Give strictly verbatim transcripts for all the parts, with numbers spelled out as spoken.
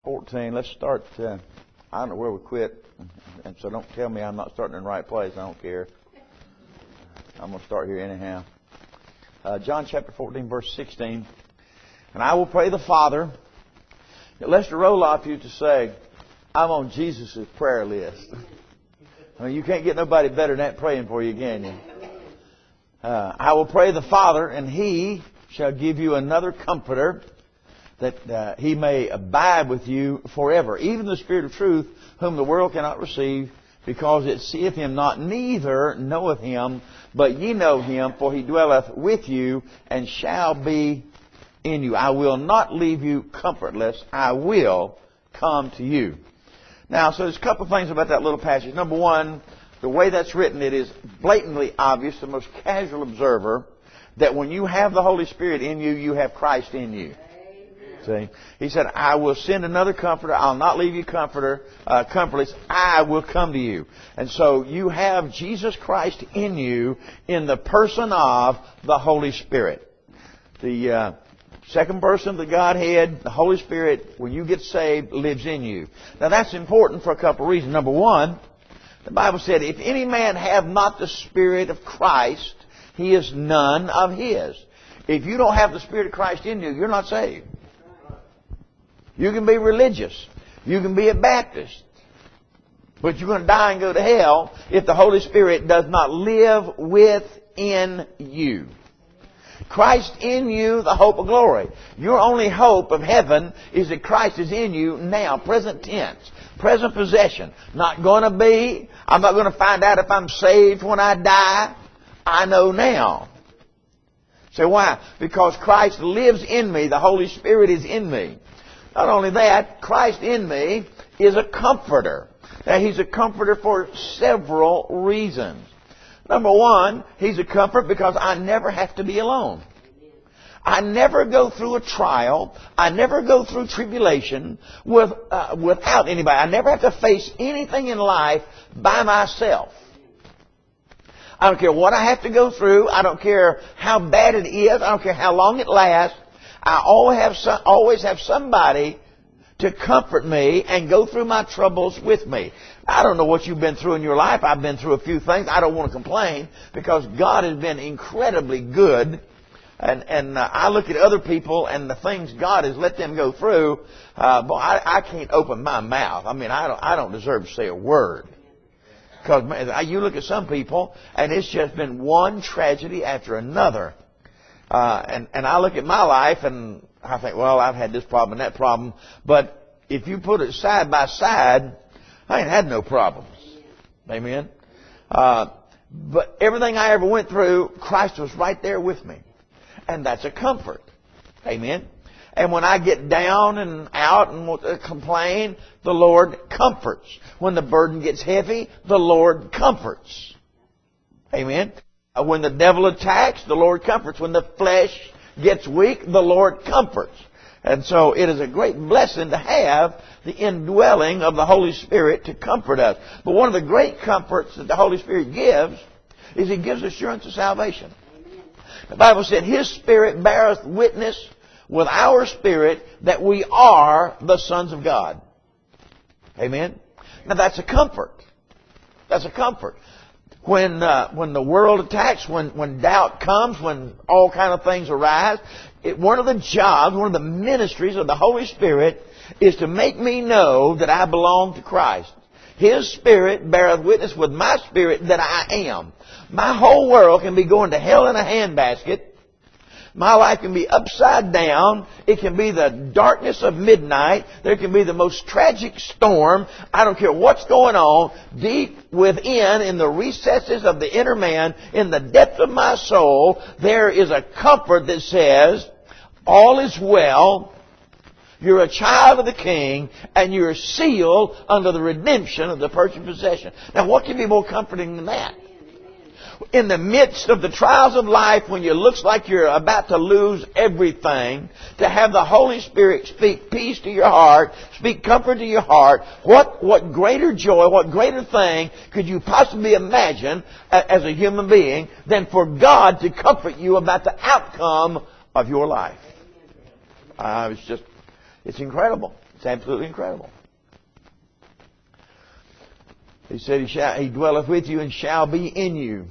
fourteen. Let's start. Uh, I don't know where we quit, and so don't tell me I'm not starting in the right place. I don't care. I'm going to start here anyhow. Uh, John chapter fourteen, verse sixteen. And I will pray the Father. Lester Roloff used to say, I'm on Jesus' prayer list. I mean, you can't get nobody better than that praying for you, can you? Uh, I will pray the Father, and He shall give you another Comforter, that uh, He may abide with you forever. Even the Spirit of truth, whom the world cannot receive, because it seeth Him not, neither knoweth Him. But ye know Him, for He dwelleth with you, and shall be in you. I will not leave you comfortless. I will come to you. Now, so there's a couple of things about that little passage. Number one, the way that's written, it is blatantly obvious to the most casual observer that when you have the Holy Spirit in you, you have Christ in you. See? He said, I will send another Comforter. I'll not leave you comforter, uh, comfortless. I will come to you. And so you have Jesus Christ in you in the person of the Holy Spirit. The uh, second person of the Godhead, the Holy Spirit, when you get saved, lives in you. Now that's important for a couple of reasons. Number one, the Bible said, if any man have not the Spirit of Christ, he is none of His. If you don't have the Spirit of Christ in you, you're not saved. You can be religious. You can be a Baptist. But you're going to die and go to hell if the Holy Spirit does not live within you. Christ in you, the hope of glory. Your only hope of heaven is that Christ is in you now, present tense, present possession. Not going to be. I'm not going to find out if I'm saved when I die. I know now. Say, why? Because Christ lives in me. The Holy Spirit is in me. Not only that, Christ in me is a comforter. Now, He's a comforter for several reasons. Number one, He's a comfort because I never have to be alone. I never go through a trial. I never go through tribulation with, uh, without anybody. I never have to face anything in life by myself. I don't care what I have to go through. I don't care how bad it is. I don't care how long it lasts. I always have some, always have somebody to comfort me and go through my troubles with me. I don't know what you've been through in your life. I've been through a few things. I don't want to complain because God has been incredibly good. And, and uh, I look at other people and the things God has let them go through. Uh, boy, I, I can't open my mouth. I mean, I don't, I don't deserve to say a word. Because you look at some people and it's just been one tragedy after another. Uh, and, and I look at my life and I think, well, I've had this problem and that problem. But if you put it side by side, I ain't had no problems. Amen. Uh, but everything I ever went through, Christ was right there with me. And that's a comfort. Amen. And when I get down and out and want to complain, the Lord comforts. When the burden gets heavy, the Lord comforts. Amen. When the devil attacks, the Lord comforts. When the flesh gets weak, the Lord comforts. And so it is a great blessing to have the indwelling of the Holy Spirit to comfort us. But one of the great comforts that the Holy Spirit gives is He gives assurance of salvation. The Bible said, His Spirit beareth witness with our spirit that we are the sons of God. Amen? Now that's a comfort. That's a comfort. When uh, when the world attacks, when, when doubt comes, when all kind of things arise, it, one of the jobs, one of the ministries of the Holy Spirit is to make me know that I belong to Christ. His Spirit beareth witness with my spirit that I am. My whole world can be going to hell in a handbasket. My life can be upside down. It can be the darkness of midnight. There can be the most tragic storm. I don't care what's going on. Deep within, in the recesses of the inner man, in the depth of my soul, there is a comfort that says, all is well. You're a child of the King, and you're sealed under the redemption of the purchased possession. Now, what can be more comforting than that? In the midst of the trials of life, when it looks like you're about to lose everything, to have the Holy Spirit speak peace to your heart, speak comfort to your heart, what, what greater joy, what greater thing could you possibly imagine as a human being than for God to comfort you about the outcome of your life? Uh, it's just, it's incredible. It's absolutely incredible. He said, He shall, He dwelleth with you and shall be in you.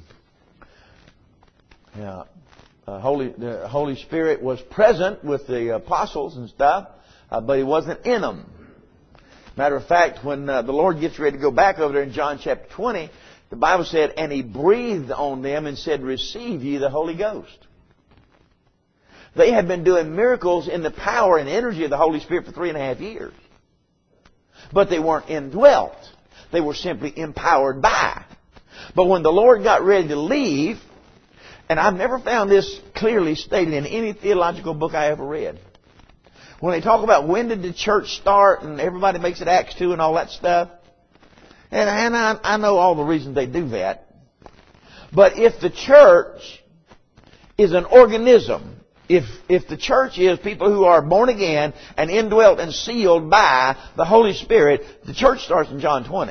Yeah. Uh, Holy, the Holy Spirit was present with the apostles and stuff, uh, but He wasn't in them. Matter of fact, when uh, the Lord gets ready to go back over there in John chapter twenty, the Bible said, and He breathed on them and said, receive ye the Holy Ghost. They had been doing miracles in the power and energy of the Holy Spirit for three and a half years. But they weren't indwelt. They were simply empowered by. But when the Lord got ready to leave, and I've never found this clearly stated in any theological book I ever read. When they talk about when did the church start and everybody makes it Acts two and all that stuff. And, and I, I know all the reasons they do that. But if the church is an organism, if, if the church is people who are born again and indwelt and sealed by the Holy Spirit, the church starts in John twenty.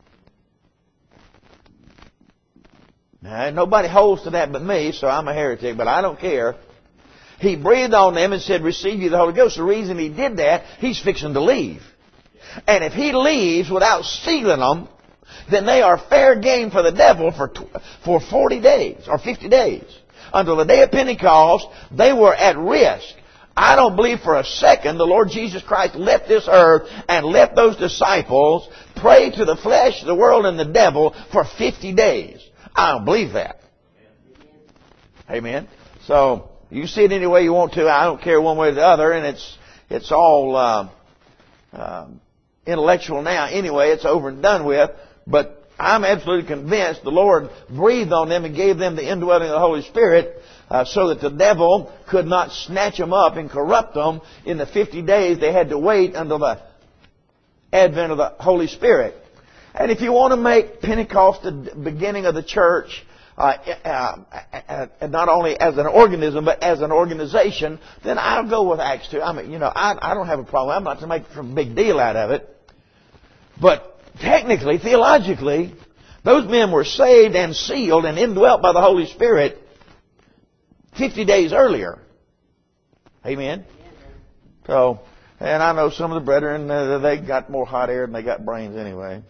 Now, nobody holds to that but me, so I'm a heretic, but I don't care. He breathed on them and said, receive you the Holy Ghost. The reason He did that, He's fixing to leave. And if He leaves without sealing them, then they are fair game for the devil for for forty days or fifty days. Until the day of Pentecost, they were at risk. I don't believe for a second the Lord Jesus Christ left this earth and left those disciples prey to the flesh, the world, and the devil for fifty days. I don't believe that. Amen. So you see it any way you want to. I don't care one way or the other, and it's it's all uh, uh, intellectual now. Anyway, it's over and done with. But I'm absolutely convinced the Lord breathed on them and gave them the indwelling of the Holy Spirit uh, so that the devil could not snatch them up and corrupt them in the fifty days they had to wait until the advent of the Holy Spirit. And if you want to make Pentecost the beginning of the church, uh, uh, uh, not only as an organism, but as an organization, then I'll go with Acts two. I mean, you know, I, I don't have a problem. I'm not to make a big deal out of it. But technically, theologically, those men were saved and sealed and indwelt by the Holy Spirit fifty days earlier. Amen? So, and I know some of the brethren, uh, they got more hot air than they got brains anyway.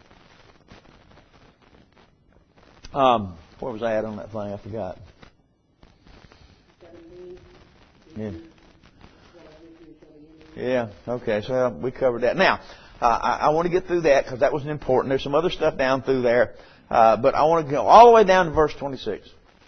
Um, where was I at on that thing? I forgot. Yeah. Yeah. Okay. So we covered that. Now, uh, I, I want to get through that because that was important. There's some other stuff down through there, uh, but I want to go all the way down to verse twenty-six.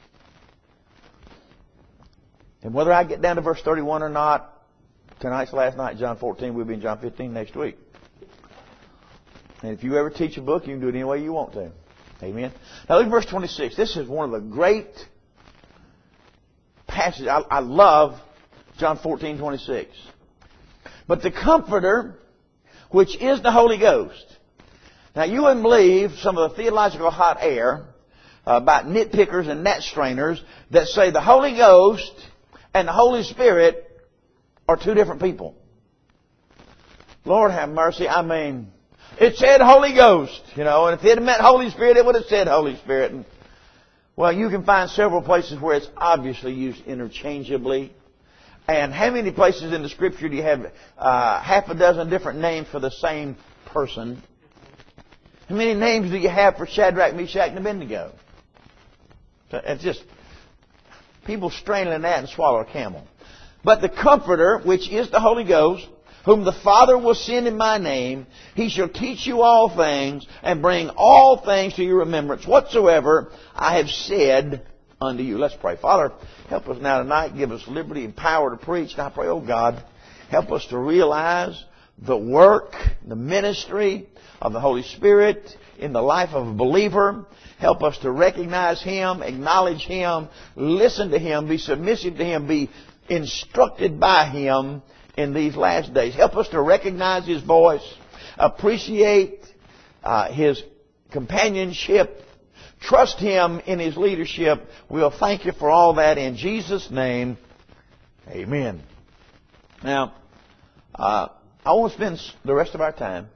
And whether I get down to verse thirty-one or not, tonight's last night, John fourteen. We'll be in John fifteen next week. And if you ever teach a book, you can do it any way you want to. Amen. Now look at verse twenty-six. This is one of the great passages. I, I love John fourteen twenty-six. But the Comforter, which is the Holy Ghost. Now you wouldn't believe some of the theological hot air uh, about nitpickers and gnat strainers that say the Holy Ghost and the Holy Spirit are two different people. Lord have mercy. I mean, it said Holy Ghost, you know, and if it had meant Holy Spirit, it would have said Holy Spirit. And, well, you can find several places where it's obviously used interchangeably. And how many places in the Scripture do you have uh, half a dozen different names for the same person? How many names do you have for Shadrach, Meshach, and Abednego? So it's just people straining that and swallow a camel. But the Comforter, which is the Holy Ghost, whom the Father will send in my name, He shall teach you all things and bring all things to your remembrance whatsoever I have said unto you. Let's pray. Father, help us now tonight. Give us liberty and power to preach. And I pray, oh God, help us to realize the work, the ministry of the Holy Spirit in the life of a believer. Help us to recognize Him, acknowledge Him, listen to Him, be submissive to Him, be instructed by Him in these last days. Help us to recognize His voice, appreciate uh, His companionship, trust Him in His leadership. We'll thank You for all that in Jesus' name. Amen. Now, uh, I want to spend the rest of our time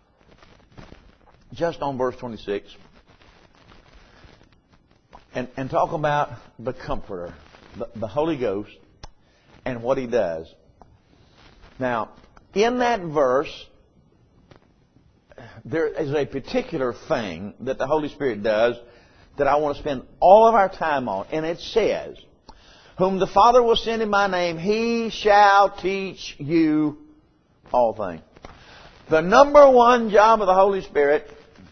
just on verse twenty-six and, and talk about the Comforter, the, the Holy Ghost, and what He does. Now, in that verse, there is a particular thing that the Holy Spirit does that I want to spend all of our time on. And it says, whom the Father will send in my name, He shall teach you all things. The number one job of the Holy Spirit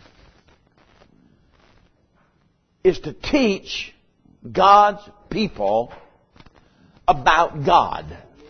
is to teach God's people about God.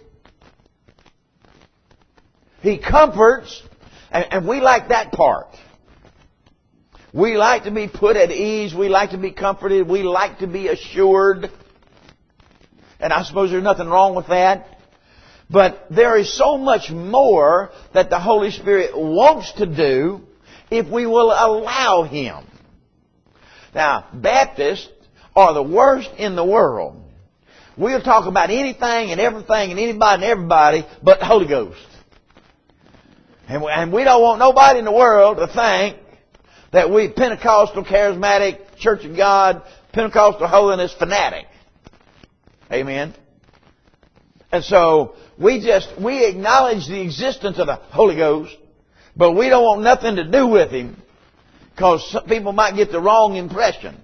He comforts, and, and we like that part. We like to be put at ease. We like to be comforted. We like to be assured. And I suppose there's nothing wrong with that. But there is so much more that the Holy Spirit wants to do if we will allow Him. Now, Baptists are the worst in the world. We'll talk about anything and everything and anybody and everybody but the Holy Ghost. And we, and we don't want nobody in the world to think that we Pentecostal, charismatic, Church of God, Pentecostal holiness fanatic. Amen. And so we just, we acknowledge the existence of the Holy Ghost, but we don't want nothing to do with Him because some people might get the wrong impression.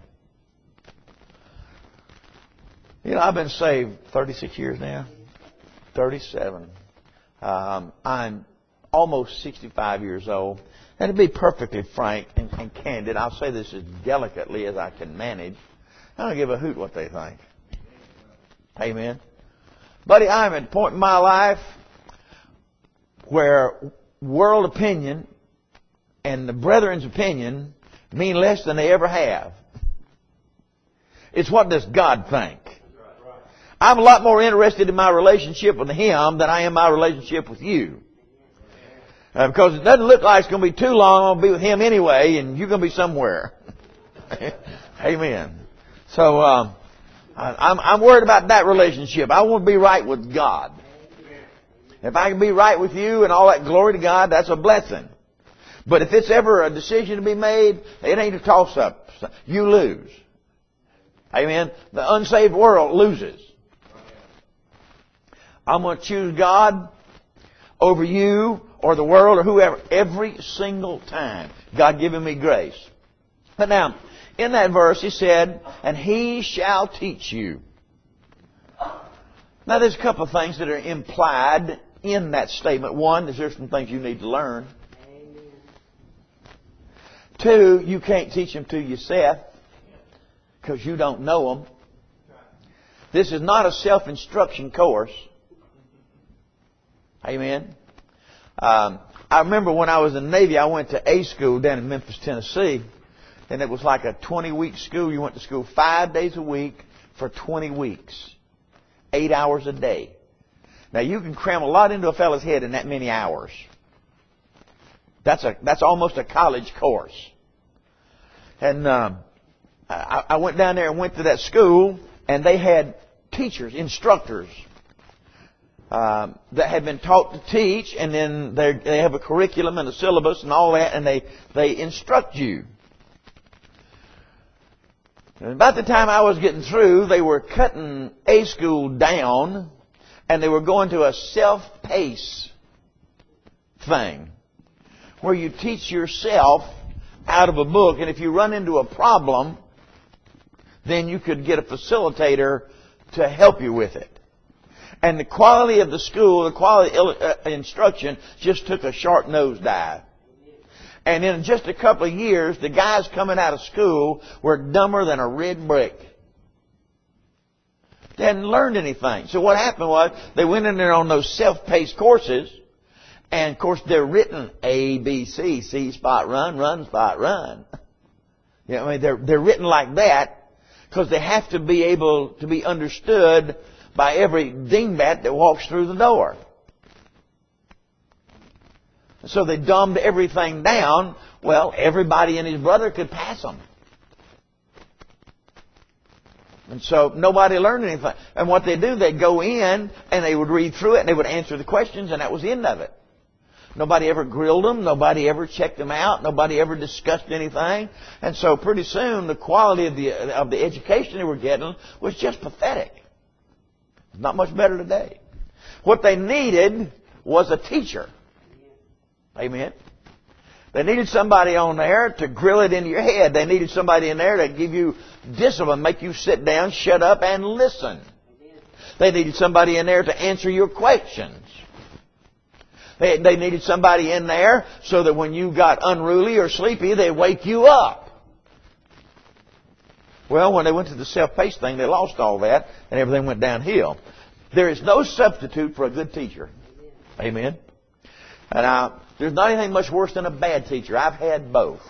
You know, I've been saved thirty-six years now. thirty-seven. Um, I'm almost sixty-five years old. And to be perfectly frank and, and candid, I'll say this as delicately as I can manage. I don't give a hoot what they think. Amen. Buddy, I'm at a point in my life where world opinion and the brethren's opinion mean less than they ever have. It's what does God think? I'm a lot more interested in my relationship with Him than I am my relationship with you. Uh, because it doesn't look like it's going to be too long. I'm going to be with Him anyway, and you're going to be somewhere. Amen. So, um, I, I'm, I'm worried about that relationship. I want to be right with God. If I can be right with you and all that, glory to God, that's a blessing. But if it's ever a decision to be made, it ain't a toss-up. You lose. Amen. The unsaved world loses. I'm going to choose God over you or the world or whoever every single time. God giving me grace. But now, in that verse He said, and He shall teach you. Now there's a couple of things that are implied in that statement. One is there's some things you need to learn. Amen. Two, you can't teach them to yourself because you don't know them. This is not a self-instruction course. Amen. Um, I remember when I was in the Navy, I went to A school down in Memphis, Tennessee. And it was like a twenty-week school. You went to school five days a week for twenty weeks. Eight hours a day. Now, you can cram a lot into a fellow's head in that many hours. That's a that's almost a college course. And um, I, I went down there and went to that school, and they had teachers, instructors, um, that had been taught to teach, and then they have a curriculum and a syllabus and all that, and they, they instruct you. And about the time I was getting through, they were cutting A school down, and they were going to a self-pace thing, where you teach yourself out of a book, and if you run into a problem, then you could get a facilitator to help you with it. And the quality of the school, the quality of instruction just took a sharp nosedive. And in just a couple of years, the guys coming out of school were dumber than a red brick. They hadn't learned anything. So what happened was they went in there on those self-paced courses. And, of course, they're written A, B, C. C, spot, run, run, spot, run. You know, I mean, they're, they're written like that because they have to be able to be understood by every dingbat that walks through the door. So they dumbed everything down. Well, everybody and his brother could pass them. And so nobody learned anything. And what they do, they'd go in and they would read through it and they would answer the questions, and that was the end of it. Nobody ever grilled them. Nobody ever checked them out. Nobody ever discussed anything. And so pretty soon the quality of the of the education they were getting was just pathetic. Not much better today. What they needed was a teacher. Amen. They needed somebody on there to grill it into your head. They needed somebody in there to give you discipline, make you sit down, shut up, and listen. They needed somebody in there to answer your questions. They, they needed somebody in there so that when you got unruly or sleepy, they'd wake you up. Well, when they went to the self-paced thing, they lost all that, and everything went downhill. There is no substitute for a good teacher. Amen. And uh, there's not anything much worse than a bad teacher. I've had both.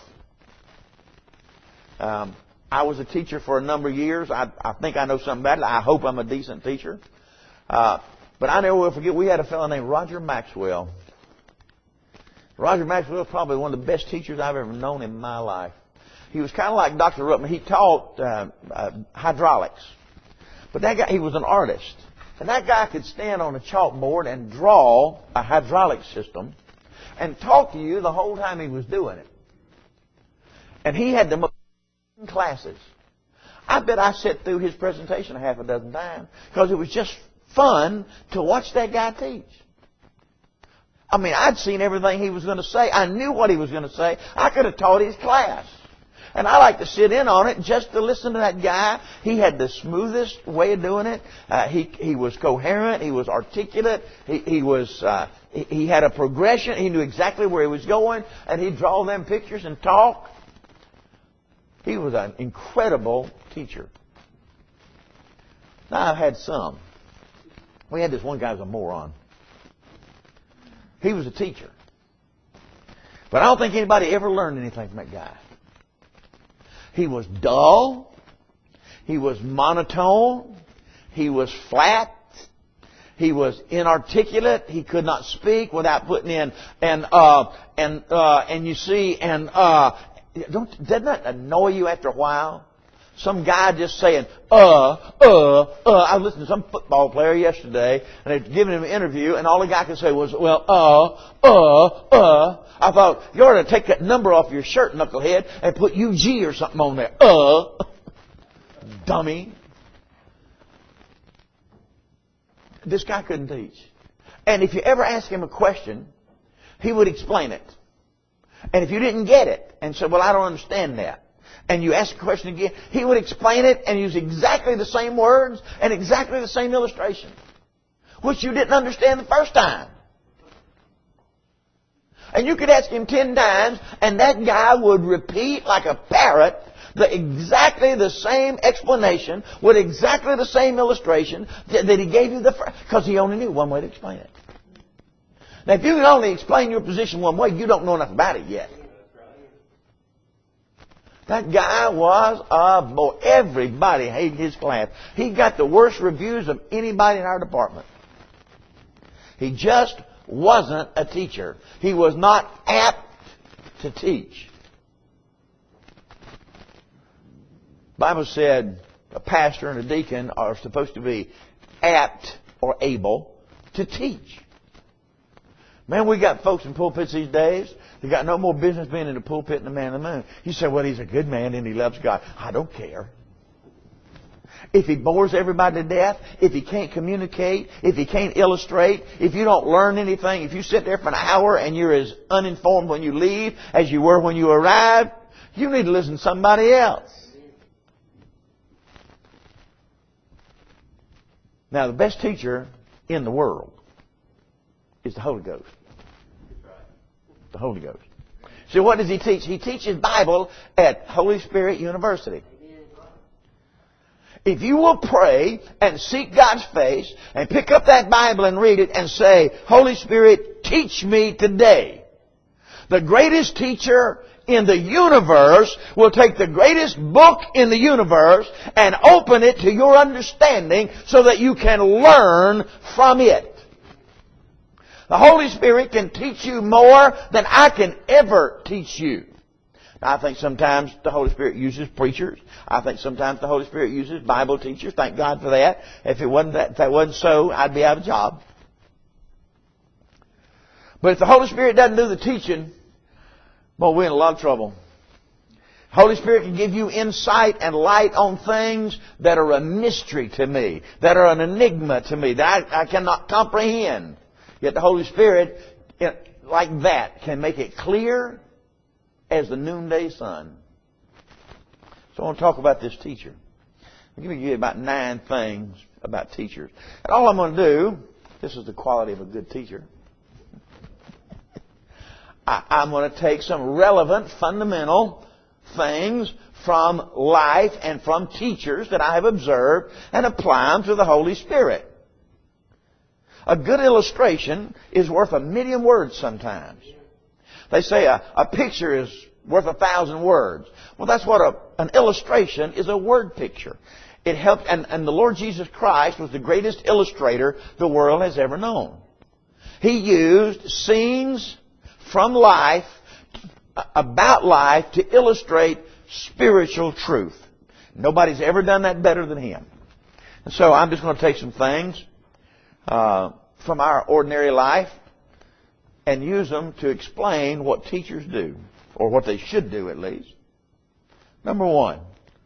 Um, I was a teacher for a number of years. I, I think I know something about it. I hope I'm a decent teacher. Uh, but I never will forget, we had a fellow named Roger Maxwell. Roger Maxwell was probably one of the best teachers I've ever known in my life. He was kind of like Doctor Ruppman. He taught uh, uh, hydraulics. But that guy, he was an artist. And that guy could stand on a chalkboard and draw a hydraulic system and talk to you the whole time he was doing it. And he had the most classes. I bet I sat through his presentation a half a dozen times because it was just fun to watch that guy teach. I mean, I'd seen everything he was going to say. I knew what he was going to say. I could have taught his class. And I like to sit in on it just to listen to that guy. He had the smoothest way of doing it. Uh, he he was coherent. He was articulate. He, he was uh, he, he had a progression. He knew exactly where he was going. And he'd draw them pictures and talk. He was an incredible teacher. Now, I've had some. We had this one guy who was a moron. He was a teacher. But I don't think anybody ever learned anything from that guy. He was dull. He was monotone. He was flat. He was inarticulate. He could not speak without putting in and uh and uh and you see and uh don't doesn't that annoy you after a while? Some guy just saying, uh, uh, uh. I listened to some football player yesterday, and they'd given him an interview, and all the guy could say was, well, uh, uh, uh. I thought, you ought to take that number off your shirt, knucklehead, and put U G or something on there. Uh. Dummy. This guy couldn't teach. And if you ever ask him a question, he would explain it. And if you didn't get it, and said, well, I don't understand that, and you ask the question again, he would explain it and use exactly the same words and exactly the same illustration, which you didn't understand the first time. And you could ask him ten times, and that guy would repeat like a parrot the exactly the same explanation with exactly the same illustration that, that he gave you the first, because he only knew one way to explain it. Now, if you can only explain your position one way, you don't know enough about it yet. That guy was a boy. Everybody hated his class. He got the worst reviews of anybody in our department. He just wasn't a teacher. He was not apt to teach. The Bible said a pastor and a deacon are supposed to be apt or able to teach. Man, we got folks in pulpits these days. They got no more business being in the pulpit than the man in the moon. You say, well, he's a good man and he loves God. I don't care. If he bores everybody to death, if he can't communicate, if he can't illustrate, if you don't learn anything, if you sit there for an hour and you're as uninformed when you leave as you were when you arrived, you need to listen to somebody else. Now, the best teacher in the world is the Holy Ghost. The Holy Ghost. So what does he teach? He teaches Bible at Holy Spirit University. If you will pray and seek God's face and pick up that Bible and read it and say, Holy Spirit, teach me today. The greatest teacher in the universe will take the greatest book in the universe and open it to your understanding so that you can learn from it. The Holy Spirit can teach you more than I can ever teach you. Now, I think sometimes the Holy Spirit uses preachers. I think sometimes the Holy Spirit uses Bible teachers. Thank God for that. If it wasn't that, if that wasn't so, I'd be out of a job. But if the Holy Spirit doesn't do the teaching, well, we're in a lot of trouble. Holy Spirit can give you insight and light on things that are a mystery to me, that are an enigma to me, that I, I cannot comprehend. Yet the Holy Spirit, like that, can make it clear as the noonday sun. So I want to talk about this teacher. I'll give you about nine things about teachers. And all I'm going to do, this is the quality of a good teacher. I, I'm going to take some relevant, fundamental things from life and from teachers that I have observed and apply them to the Holy Spirit. A good illustration is worth a million words sometimes. They say a, a picture is worth a thousand words. Well, that's what a, an illustration is, a word picture. It helped, and, and the Lord Jesus Christ was the greatest illustrator the world has ever known. He used scenes from life, about life, to illustrate spiritual truth. Nobody's ever done that better than him. And so I'm just going to take some things uh, from our ordinary life and use them to explain what teachers do, or what they should do at least. Number one,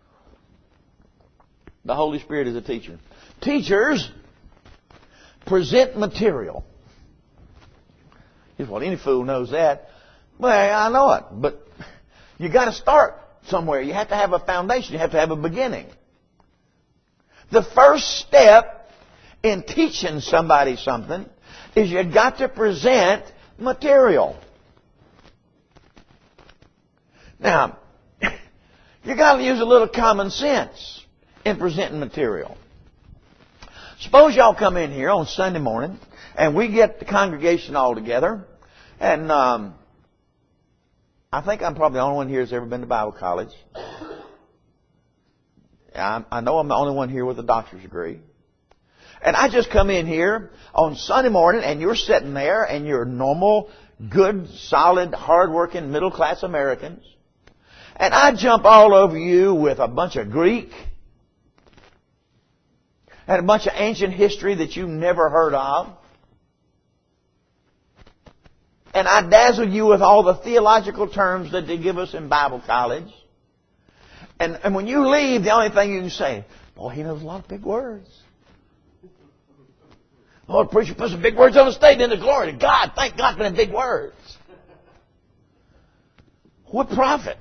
the Holy Spirit is a teacher. Teachers present material. Well, any fool knows that. Well, I know it, but you got to start somewhere. You have to have a foundation. You have to have a beginning. The first step in teaching somebody something is you got to present material. Now, you got to use a little common sense in presenting material. Suppose y'all come in here on Sunday morning and we get the congregation all together, and um, I think I'm probably the only one here that's ever been to Bible college. I, I know I'm the only one here with a doctor's degree. And I just come in here on Sunday morning, and you're sitting there, and you're normal, good, solid, hard-working, middle-class Americans. And I jump all over you with a bunch of Greek and a bunch of ancient history that you've never heard of. And I dazzle you with all the theological terms that they give us in Bible college. And, and when you leave, the only thing you can say, boy, he knows a lot of big words. Oh, the preacher put some big words on the stage, and the glory to God. Thank God for them big words. What profit?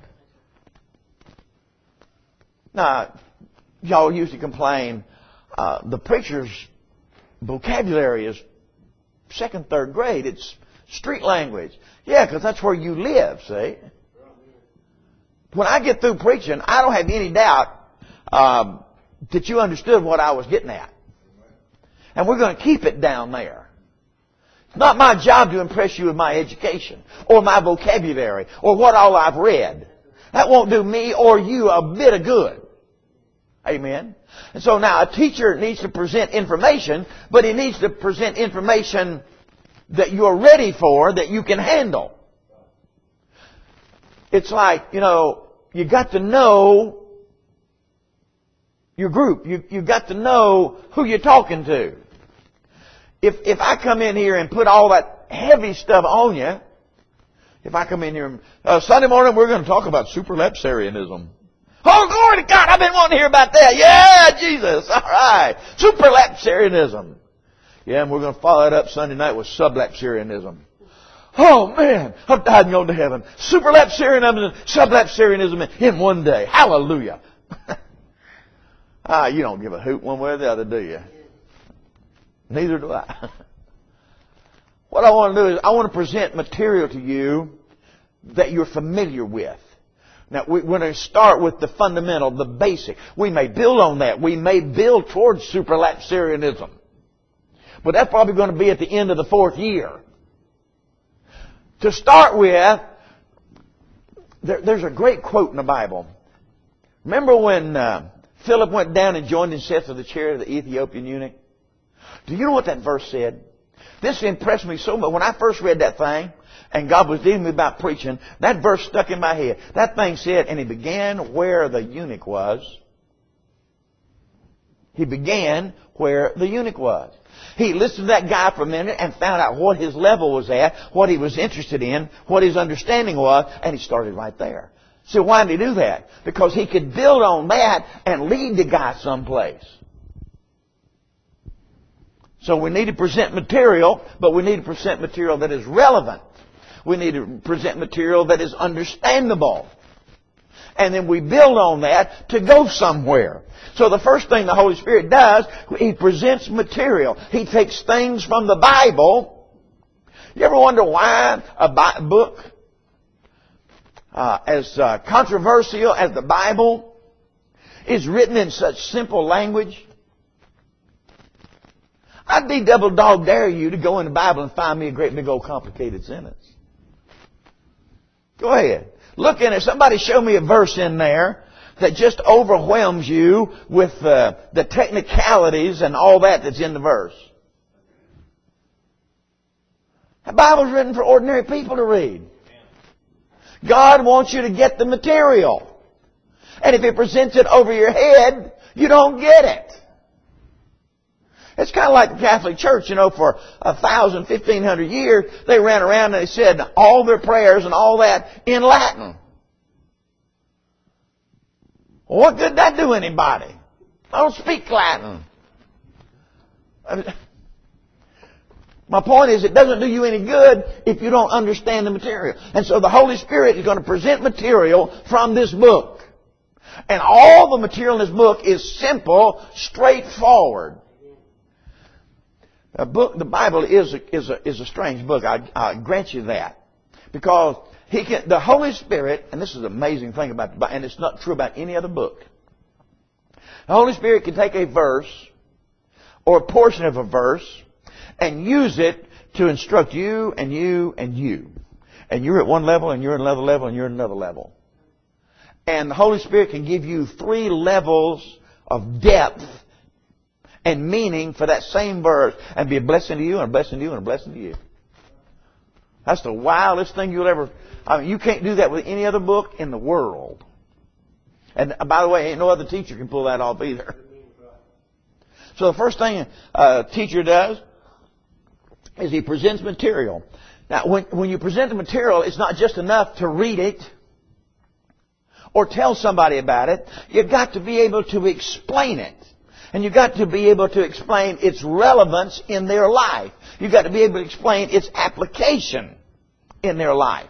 Now, y'all usually complain, uh, the preacher's vocabulary is second, third grade. It's street language. Yeah, because that's where you live, see? When I get through preaching, I don't have any doubt um, that you understood what I was getting at. And we're going to keep it down there. It's not my job to impress you with my education or my vocabulary or what all I've read. That won't do me or you a bit of good. Amen? And so now a teacher needs to present information, but he needs to present information that you're ready for, that you can handle. It's like, you know, you got to know your group. You you got to know who you're talking to. If if I come in here and put all that heavy stuff on you, if I come in here, uh, Sunday morning we're going to talk about supralapsarianism. Oh, glory to God! I've been wanting to hear about that. Yeah, Jesus. All right, supralapsarianism. Yeah, and we're going to follow it up Sunday night with sublapsarianism. Oh man, I'm dying and going to heaven. Supralapsarianism and sublapsarianism in one day. Hallelujah. Ah, you don't give a hoot one way or the other, do you? Neither do I. What I want to do is I want to present material to you that you're familiar with. Now, we're going to start with the fundamental, the basic. We may build on that. We may build towards supralapsarianism. But that's probably going to be at the end of the fourth year. To start with, there, there's a great quote in the Bible. Remember when uh, Philip went down and joined himself to the chariot of the Ethiopian eunuch? Do you know what that verse said? This impressed me so much. When I first read that thing, and God was dealing with me about preaching, that verse stuck in my head. That thing said, and he began where the eunuch was. He began where the eunuch was. He listened to that guy for a minute and found out what his level was at, what he was interested in, what his understanding was, and he started right there. So why did he do that? Because he could build on that and lead the guy someplace. So we need to present material, but we need to present material that is relevant. We need to present material that is understandable. And then we build on that to go somewhere. So the first thing the Holy Spirit does, He presents material. He takes things from the Bible. You ever wonder why a book uh, as uh, controversial as the Bible is written in such simple language? I'd be double dog dare you to go in the Bible and find me a great big old complicated sentence. Go ahead. Look in it. Somebody show me a verse in there that just overwhelms you with uh, the technicalities and all that that's in the verse. The Bible's written for ordinary people to read. God wants you to get the material. And if He presents it over your head, you don't get it. It's kind of like the Catholic Church, you know, for a thousand, fifteen hundred years, they ran around and they said all their prayers and all that in Latin. Well, what good did that do anybody? I don't speak Latin. My point is, it doesn't do you any good if you don't understand the material. And so the Holy Spirit is going to present material from this book. And all the material in this book is simple, straightforward. A book, the Bible is a, is a, is a strange book. I, I grant you that. Because he can, the Holy Spirit, and this is the amazing thing about the Bible, and it's not true about any other book. The Holy Spirit can take a verse or a portion of a verse and use it to instruct you and you and you. And you're at one level and you're at another level and you're at another level. And the Holy Spirit can give you three levels of depth and meaning for that same verse and be a blessing to you and a blessing to you and a blessing to you. That's the wildest thing you'll ever... I mean, you can't do that with any other book in the world. And by the way, ain't no other teacher can pull that off either. So the first thing a teacher does is he presents material. Now, when, when you present the material, it's not just enough to read it or tell somebody about it. You've got to be able to explain it. And you've got to be able to explain its relevance in their life. You've got to be able to explain its application in their life.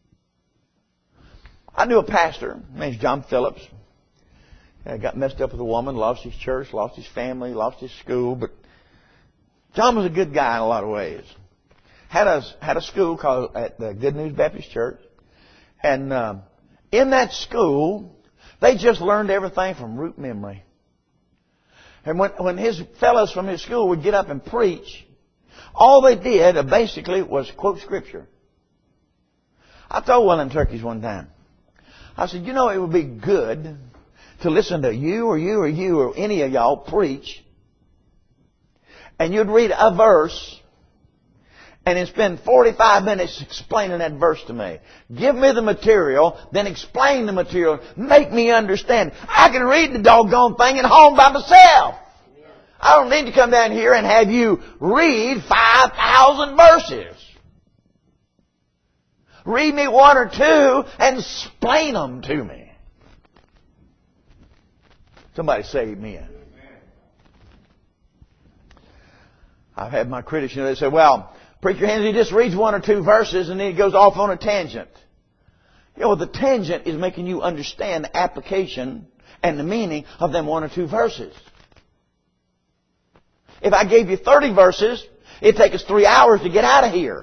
I knew a pastor, his name's John Phillips. He got messed up with a woman, lost his church, lost his family, lost his school. But John was a good guy in a lot of ways. Had a, had a school called at the Good News Baptist Church. And uh, in that school, they just learned everything from root memory. And when, when his fellows from his school would get up and preach, all they did uh, basically was quote Scripture. I told one of them turkeys one time, I said, you know, it would be good to listen to you or you or you or any of y'all preach, and you'd read a verse and then spend forty-five minutes explaining that verse to me. Give me the material, then explain the material. Make me understand. I can read the doggone thing at home by myself. I don't need to come down here and have you read five thousand verses. Read me one or two and explain them to me. Somebody say amen. I've had my critics, you know, they say, well, Preacher Henry just reads one or two verses and then he goes off on a tangent. You know, the tangent is making you understand the application and the meaning of them one or two verses. If I gave you thirty verses, it'd take us three hours to get out of here.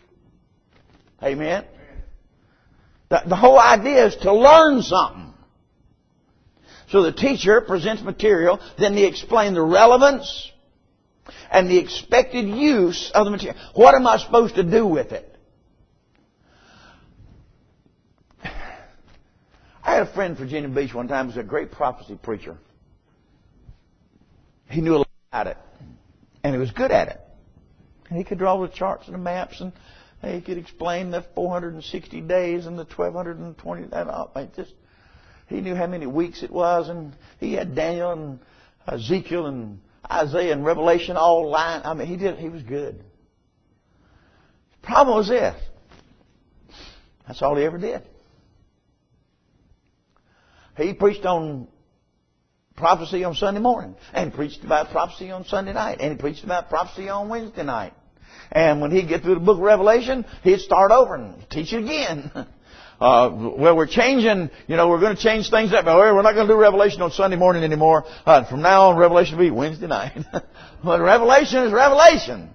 Amen? The, the whole idea is to learn something. So the teacher presents material, then they explain the relevance and the expected use of the material. What am I supposed to do with it? I had a friend in Virginia Beach one time who was a great prophecy preacher. He knew a lot about it. And he was good at it. And he could draw the charts and the maps, and he could explain the four hundred sixty days and the twelve twenty. That all, just, he knew how many weeks it was, and he had Daniel and Ezekiel and Isaiah and Revelation all lined. I mean, he did. He was good. The problem was this. That's all he ever did. He preached on prophecy on Sunday morning, and preached about prophecy on Sunday night, and he preached about prophecy on Wednesday night. And when he'd get through the book of Revelation, he'd start over and teach it again. Uh, well, we're changing, you know, we're going to change things up. Well, we're not going to do Revelation on Sunday morning anymore. Uh, from now on, Revelation will be Wednesday night. But Revelation is Revelation.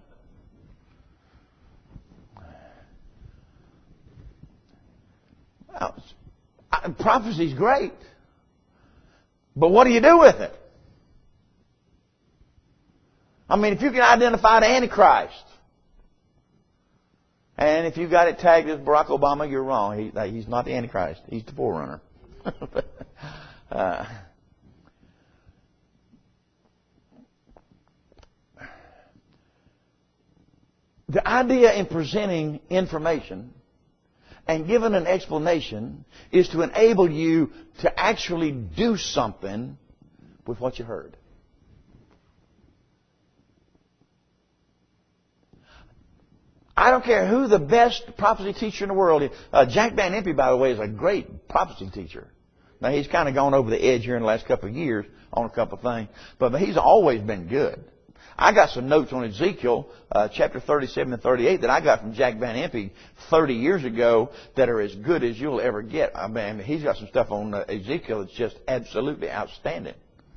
Well, prophecy's great. But what do you do with it? I mean, if you can identify the Antichrist, and if you got it tagged as Barack Obama, you're wrong. He, he's not the Antichrist. He's the forerunner. uh, the idea in presenting information and giving an explanation is to enable you to actually do something with what you heard. I don't care who the best prophecy teacher in the world is. Uh, Jack Van Impe, by the way, is a great prophecy teacher. Now, he's kind of gone over the edge here in the last couple of years on a couple of things, but, but he's always been good. I got some notes on Ezekiel, uh, chapter thirty-seven and thirty-eight, that I got from Jack Van Impe thirty years ago that are as good as you'll ever get. I mean, he's got some stuff on uh, Ezekiel that's just absolutely outstanding.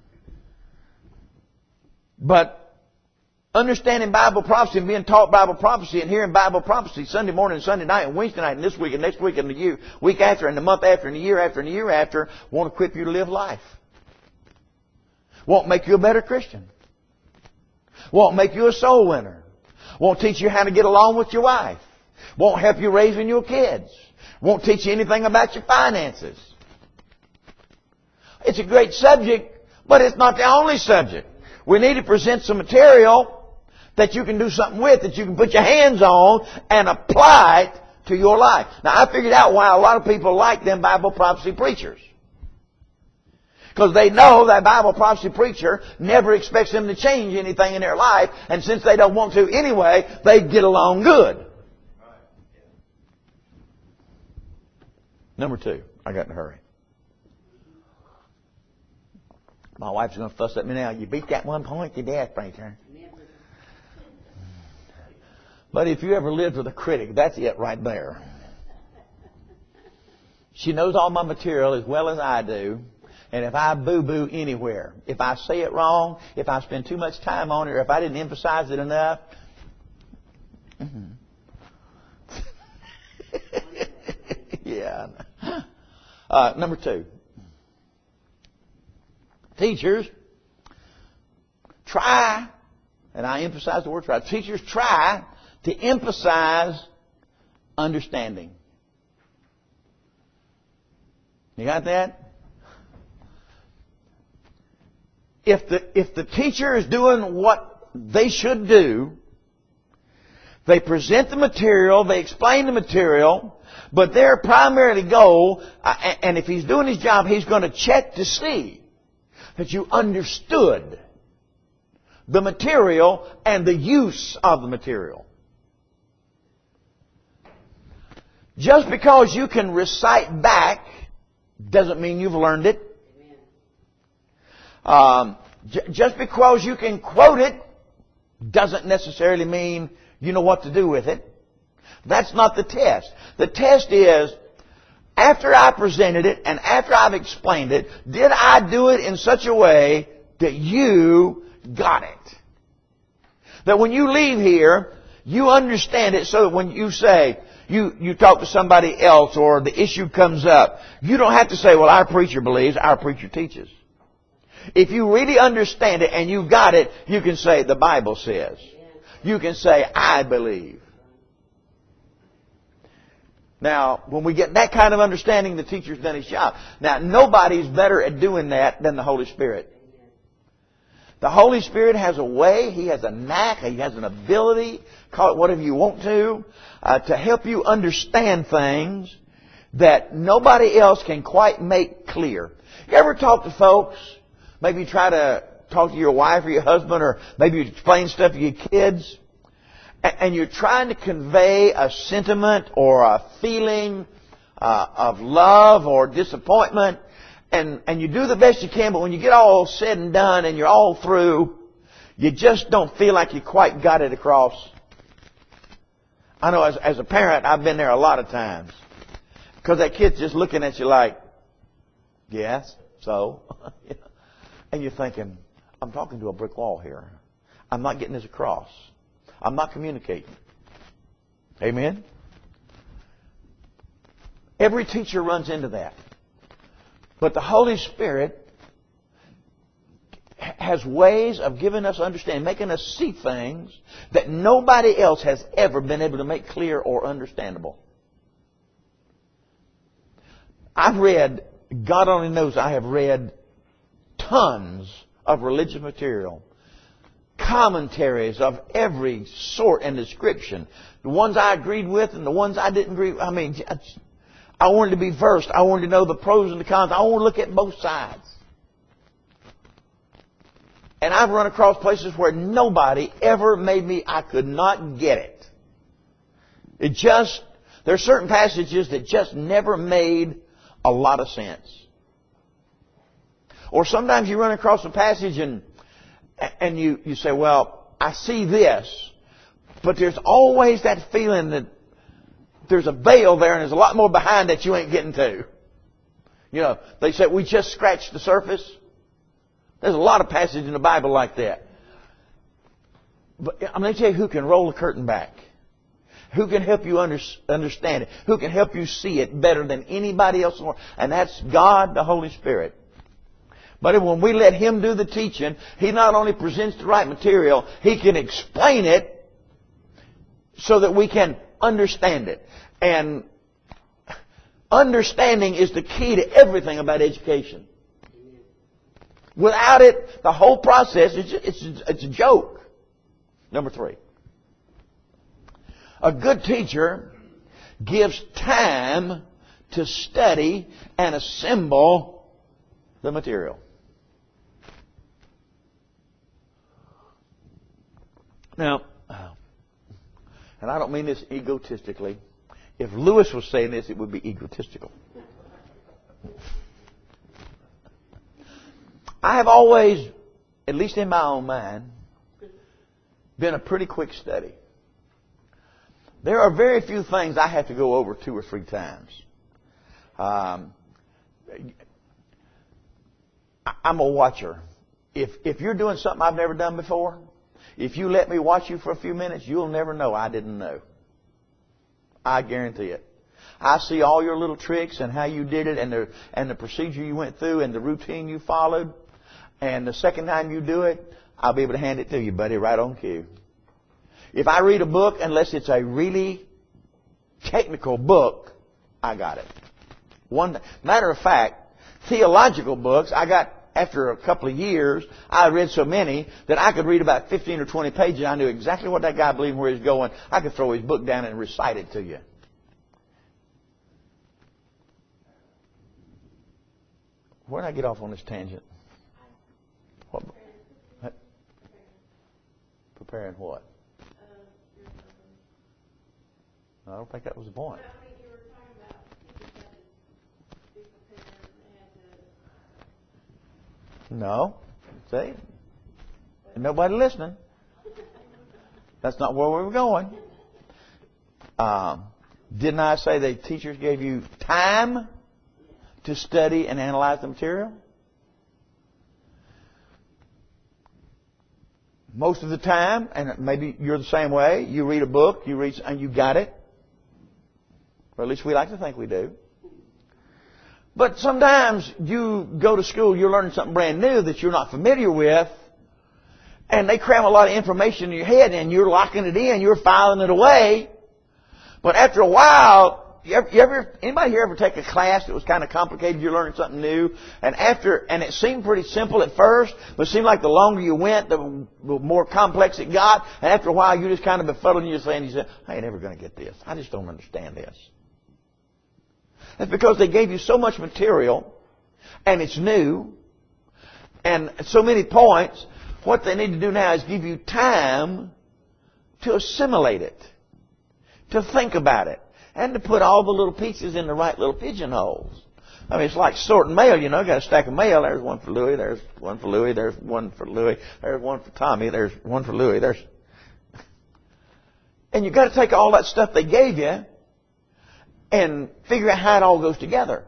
But understanding Bible prophecy and being taught Bible prophecy and hearing Bible prophecy Sunday morning and Sunday night and Wednesday night and this week and next week and the year, week after and the month after and the year after and the year after won't equip you to live life. Won't make you a better Christian. Won't make you a soul winner. Won't teach you how to get along with your wife. Won't help you raising your kids. Won't teach you anything about your finances. It's a great subject, but it's not the only subject. We need to present some material that you can do something with, that you can put your hands on and apply it to your life. Now, I figured out why a lot of people like them Bible prophecy preachers. Because they know that Bible prophecy preacher never expects them to change anything in their life, and since they don't want to anyway, they get along good. Number two, I got to hurry. My wife's going to fuss at me now. You beat that one point to death, preacher. But if you ever lived with a critic, that's it right there. She knows all my material as well as I do. And if I boo-boo anywhere, if I say it wrong, if I spend too much time on it, or if I didn't emphasize it enough. Mm-hmm. Yeah. Uh, number two. Teachers, try, and I emphasize the word try, teachers try to emphasize understanding. You got that? If the, if the teacher is doing what they should do, they present the material, they explain the material, but their primary goal, uh, and if he's doing his job, he's going to check to see that you understood the material and the use of the material. Just because you can recite back doesn't mean you've learned it. Um, j- just because you can quote it doesn't necessarily mean you know what to do with it. That's not the test. The test is, after I presented it and after I've explained it, did I do it in such a way that you got it? That when you leave here, you understand it, so that when you say, you, you talk to somebody else or the issue comes up, you don't have to say, well, our preacher believes, our preacher teaches. If you really understand it and you got it, you can say, the Bible says. You can say, I believe. Now, when we get that kind of understanding, the teacher's done his job. Now, nobody's better at doing that than the Holy Spirit. The Holy Spirit has a way, He has a knack, He has an ability, call it whatever you want to, uh, to help you understand things that nobody else can quite make clear. You ever talk to folks, maybe you try to talk to your wife or your husband, or maybe you explain stuff to your kids, and you're trying to convey a sentiment or a feeling uh, of love or disappointment, and, and you do the best you can, but when you get all said and done and you're all through, you just don't feel like you quite got it across I know as, as a parent, I've been there a lot of times. Because that kid's just looking at you like, yes, so. And you're thinking, I'm talking to a brick wall here. I'm not getting this across. I'm not communicating. Amen? Every teacher runs into that. But the Holy Spirit has ways of giving us understanding, making us see things that nobody else has ever been able to make clear or understandable. I've read, God only knows I have read tons of religious material. Commentaries of every sort and description. The ones I agreed with and the ones I didn't agree with. I mean, I wanted to be versed. I wanted to know the pros and the cons. I wanted to look at both sides. And I've run across places where nobody ever made me, I could not get it. It just, there are certain passages that just never made a lot of sense. Or sometimes you run across a passage and and you, you say, well, I see this, but there's always that feeling that there's a veil there and there's a lot more behind that you ain't getting to. You know, they say we just scratched the surface. There's a lot of passages in the Bible like that. But I'm going to tell you who can roll the curtain back. Who can help you under, understand it. Who can help you see it better than anybody else in the world. And that's God, the Holy Spirit. But when we let Him do the teaching, He not only presents the right material, He can explain it so that we can understand it. And understanding is the key to everything about education. Without it, the whole process, it's, it's, it's a joke. Number three. A good teacher gives time to study and assemble the material. Now, and I don't mean this egotistically. If Lewis was saying this, it would be egotistical. I have always, at least in my own mind, been a pretty quick study. There are very few things I have to go over two or three times. Um, I'm a watcher. If if you're doing something I've never done before, if you let me watch you for a few minutes, you'll never know I didn't know. I guarantee it. I see all your little tricks and how you did it and the and the procedure you went through and the routine you followed. And the second time you do it, I'll be able to hand it to you, buddy, right on cue. If I read a book, unless it's a really technical book, I got it. One matter of fact, theological books, I got, after a couple of years, I read so many that I could read about fifteen or twenty pages. I knew exactly what that guy believed and where he was going. I could throw his book down and recite it to you. Where did I get off on this tangent? What? Preparing what? I don't think that was the point. No. See? Nobody listening. That's not where we were going. Um, didn't I say that teachers gave you time to study and analyze the material? Most of the time, and maybe you're the same way, you read a book, you read, and you got it. Or at least we like to think we do. But sometimes you go to school, you're learning something brand new that you're not familiar with, and they cram a lot of information in your head, and you're locking it in, you're filing it away. But after a while, you ever, you ever anybody here ever take a class that was kind of complicated? You're learning something new, and after, and it seemed pretty simple at first, but it seemed like the longer you went, the more complex it got. And after a while, you just kind of befuddled, and you're saying, "You said, I ain't never going to get this. I just don't understand this." That's because they gave you so much material, and it's new, and so many points. What they need to do now is give you time to assimilate it, to think about it, and to put all the little pieces in the right little pigeonholes. I mean, it's like sorting mail, you know. You got a stack of mail. There's one for Louis. There's one for Louis. There's one for Louis. There's one for Tommy. There's one for Louis. There's, And you've got to take all that stuff they gave you and figure out how it all goes together.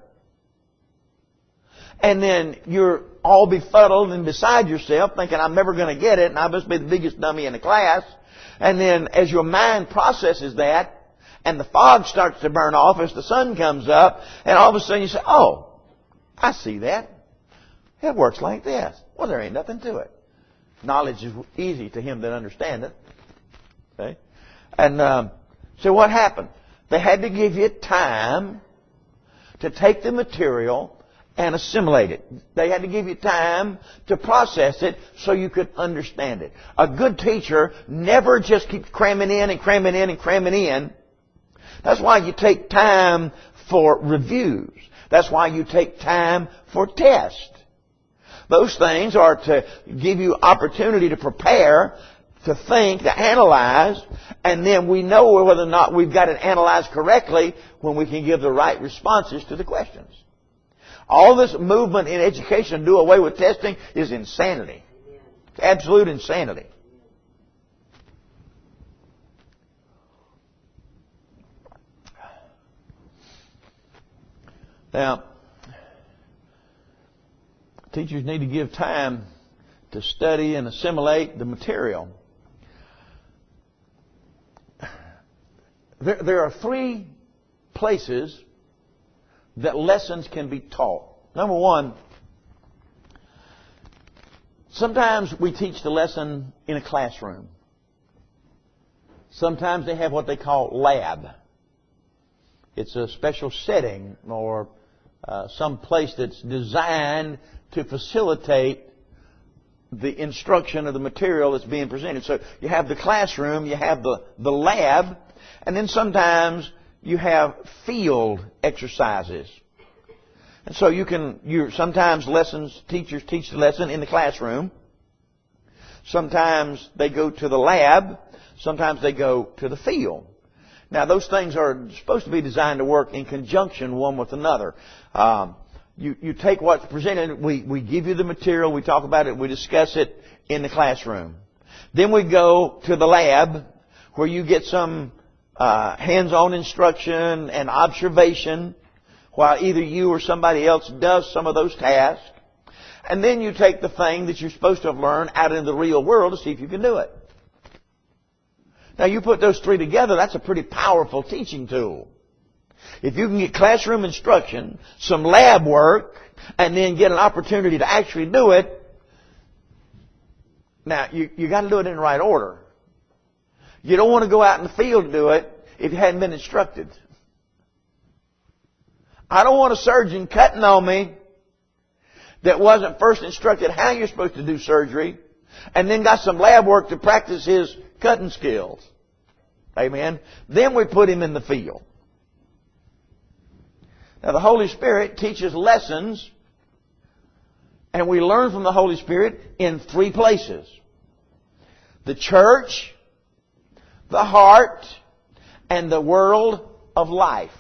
And then you're all befuddled and beside yourself thinking, I'm never going to get it and I must be the biggest dummy in the class. And then as your mind processes that and the fog starts to burn off as the sun comes up, and all of a sudden you say, oh, I see that. It works like this. Well, there ain't nothing to it. Knowledge is easy to him that understandeth. Okay? And um, so what happened? They had to give you time to take the material and assimilate it. They had to give you time to process it so you could understand it. A good teacher never just keeps cramming in and cramming in and cramming in. That's why you take time for reviews. That's why you take time for tests. Those things are to give you opportunity to prepare, to think, to analyze, and then we know whether or not we've got it analyzed correctly when we can give the right responses to the questions. All this movement in education to do away with testing is insanity. Absolute insanity. Now, teachers need to give time to study and assimilate the material. There, there are three places that lessons can be taught. Number one, sometimes we teach the lesson in a classroom. Sometimes they have what they call lab. It's a special setting or uh, some place that's designed to facilitate the instruction of the material that's being presented. So you have the classroom, you have the, the lab, and then sometimes you have field exercises. And so you can, you sometimes lessons, teachers teach the lesson in the classroom. Sometimes they go to the lab. Sometimes they go to the field. Now those things are supposed to be designed to work in conjunction one with another. Um, you, you take what's presented, we, we give you the material, we talk about it, we discuss it in the classroom. Then we go to the lab where you get some Uh, hands-on instruction and observation while either you or somebody else does some of those tasks. And then you take the thing that you're supposed to have learned out into the real world to see if you can do it. Now you put those three together, that's a pretty powerful teaching tool. If you can get classroom instruction, some lab work, and then get an opportunity to actually do it, now you, you got to do it in the right order. You don't want to go out in the field to do it if you hadn't been instructed. I don't want a surgeon cutting on me that wasn't first instructed how you're supposed to do surgery and then got some lab work to practice his cutting skills. Amen. Then we put him in the field. Now the Holy Spirit teaches lessons, and we learn from the Holy Spirit in three places. The church, the heart, and the world of life.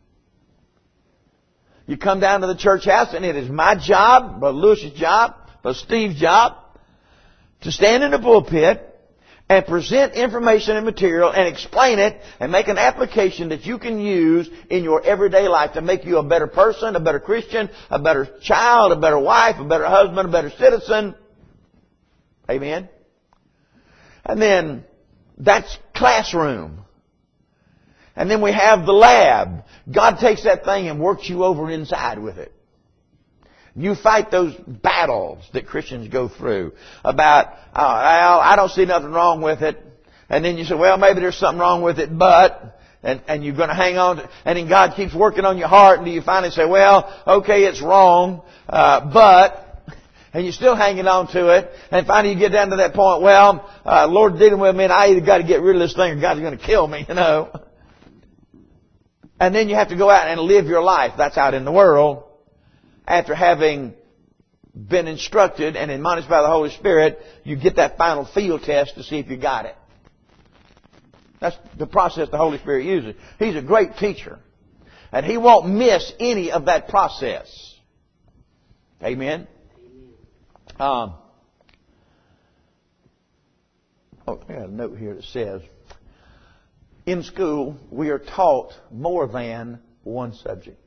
You come down to the church house, and it is my job, Brother Lewis's job, Brother Steve's job, to stand in the pulpit and present information and material and explain it and make an application that you can use in your everyday life to make you a better person, a better Christian, a better child, a better wife, a better husband, a better citizen. Amen? And then that's classroom. And then we have the lab. God takes that thing and works you over inside with it. You fight those battles that Christians go through about, oh, well, I don't see nothing wrong with it. And then you say, well, maybe there's something wrong with it, but, and, and you're going to hang on to, and then God keeps working on your heart, and you finally say, well, okay, it's wrong, uh, but, and you're still hanging on to it, and finally you get down to that point, well, uh, Lord dealing with me, and I either got to get rid of this thing or God's going to kill me, you know. And then you have to go out and live your life. That's out in the world. After having been instructed and admonished by the Holy Spirit, you get that final field test to see if you got it. That's the process the Holy Spirit uses. He's a great teacher. And He won't miss any of that process. Amen? Um, oh, I got a note here that says, In school, we are taught more than one subject.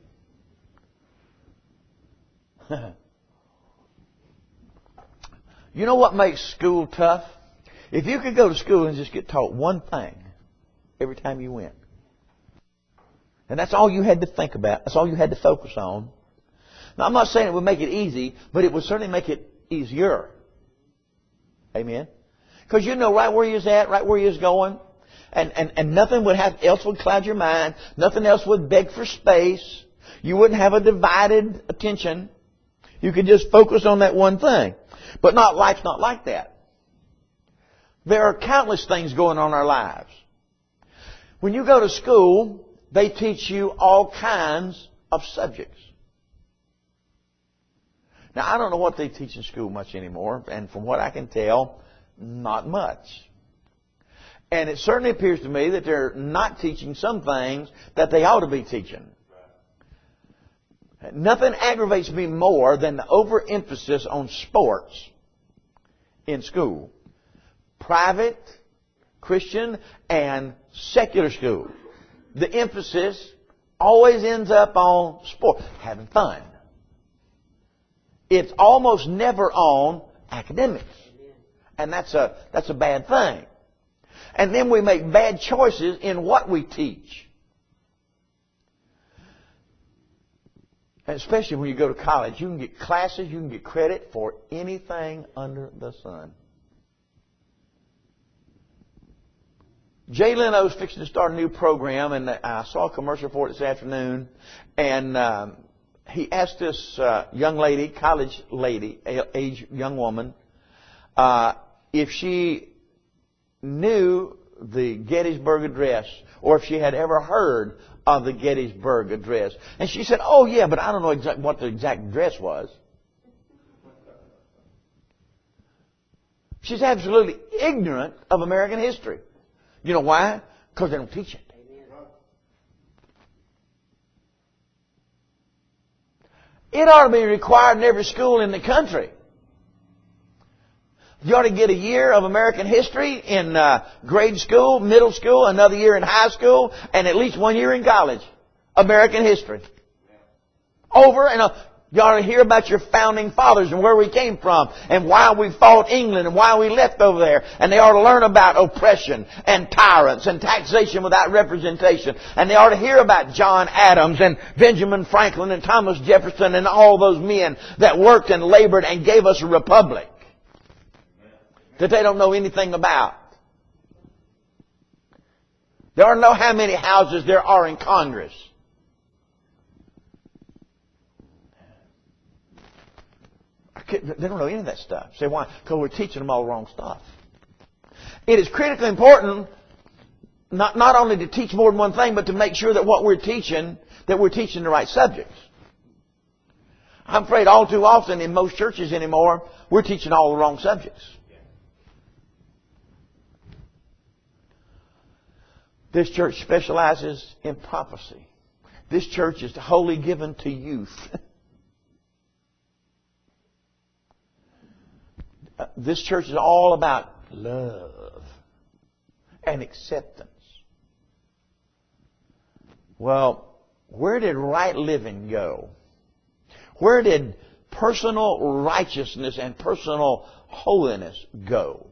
You know what makes school tough? If you could go to school and just get taught one thing every time you went, and that's all you had to think about, that's all you had to focus on. Now, I'm not saying it would make it easy, but it would certainly make it easier. Amen? Because you know right where you're at, right where you're going, and, and, and nothing would have else would cloud your mind. Nothing else would beg for space. You wouldn't have a divided attention. You could just focus on that one thing. But not life's not like that. There are countless things going on in our lives. When you go to school, they teach you all kinds of subjects. Now, I don't know what they teach in school much anymore, and from what I can tell, not much. And it certainly appears to me that they're not teaching some things that they ought to be teaching. Nothing aggravates me more than the overemphasis on sports in school. Private, Christian, and secular school. The emphasis always ends up on sport, having fun. It's almost never on academics. And that's a, that's a bad thing. And then we make bad choices in what we teach. And especially when you go to college, you can get classes, you can get credit for anything under the sun. Jay Leno's fixing to start a new program, and I saw a commercial for it this afternoon. And um, he asked this uh, young lady, college lady, age young woman, uh, if she knew the Gettysburg Address, or if she had ever heard of the Gettysburg Address. And she said, oh yeah, but I don't know exactly what the exact address was. She's absolutely ignorant of American history. You know why? Because they don't teach it. It ought to be required in every school in the country. You ought to get a year of American history in uh, grade school, middle school, another year in high school, and at least one year in college. American history. Over and over. You ought to hear about your founding fathers and where we came from and why we fought England and why we left over there. And they ought to learn about oppression and tyrants and taxation without representation. And they ought to hear about John Adams and Benjamin Franklin and Thomas Jefferson and all those men that worked and labored and gave us a republic that they don't know anything about. They don't know how many houses there are in Congress. They don't know any of that stuff. Say why? Because we're teaching them all the wrong stuff. It is critically important not, not only to teach more than one thing, but to make sure that what we're teaching, that we're teaching the right subjects. I'm afraid all too often in most churches anymore, we're teaching all the wrong subjects. This church specializes in prophecy. This church is wholly given to youth. This church is all about love and acceptance. Well, where did right living go? Where did personal righteousness and personal holiness go?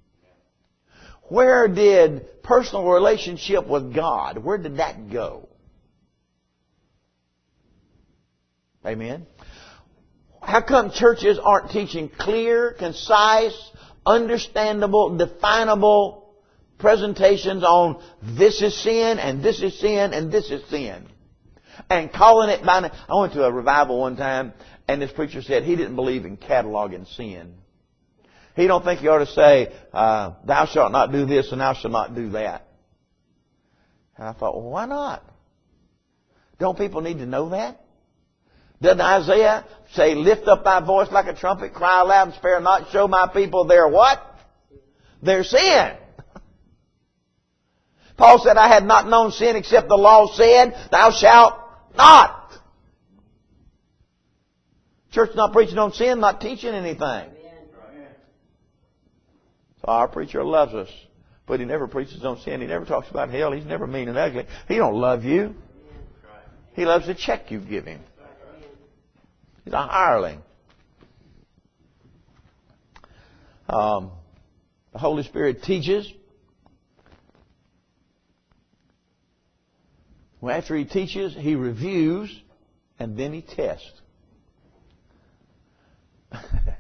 Where did personal relationship with God, where did that go? Amen? How come churches aren't teaching clear, concise, understandable, definable presentations on this is sin and this is sin and this is sin? And calling it by name. I went to a revival one time and this preacher said he didn't believe in cataloging sin. He don't think you ought to say, uh, thou shalt not do this and thou shalt not do that. And I thought, well, why not? Don't people need to know that? Doesn't Isaiah say, lift up thy voice like a trumpet, cry aloud and spare not, show my people their what? Their sin. Paul said, I had not known sin except the law said, thou shalt not. Church not preaching on sin, not teaching anything. So our preacher loves us But He never preaches on sin. He never talks about hell. He's never mean and ugly. He don't love you. He loves the check you give Him. He's a hireling. Um, the Holy Spirit teaches. Well, after He teaches, He reviews, and then He tests. The